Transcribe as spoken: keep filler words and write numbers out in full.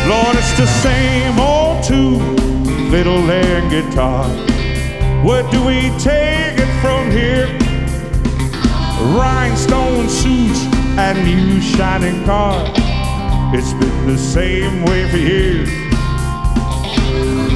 Lord, it's the same old tune, fiddle and guitar. Where do we take it from here? Rhinestone suits and new shining cars. It's been the same way for years.